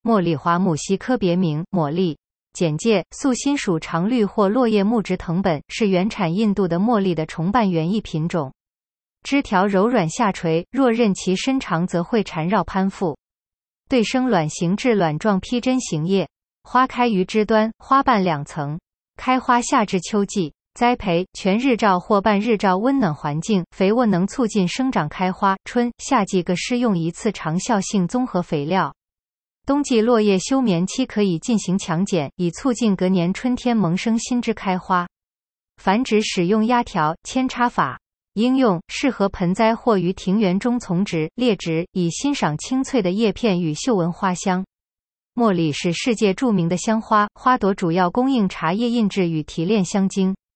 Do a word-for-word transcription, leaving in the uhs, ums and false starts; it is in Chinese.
茉莉花木犀科别名：茉莉。简介：素心属常绿或落叶木质藤本，是原产印度的茉莉的重瓣园艺品种。枝条柔软下垂，若任其身长则会缠绕攀附。对生卵形至卵状披针形叶，花开于枝端，花瓣两层，开花夏至秋季。栽培：全日照或半日照温暖环境，肥沃能促进生长开花。春夏季各施用一次长效性综合肥料。冬季落叶休眠期可以进行强剪，以促进隔年春天萌生新枝开花。繁殖使用压条、扦插法。应用：适合盆栽或于庭园中丛植、列植，以欣赏清脆的叶片与嗅闻花香。茉莉是世界著名的香花，花朵主要供应茶叶印制与提炼香精。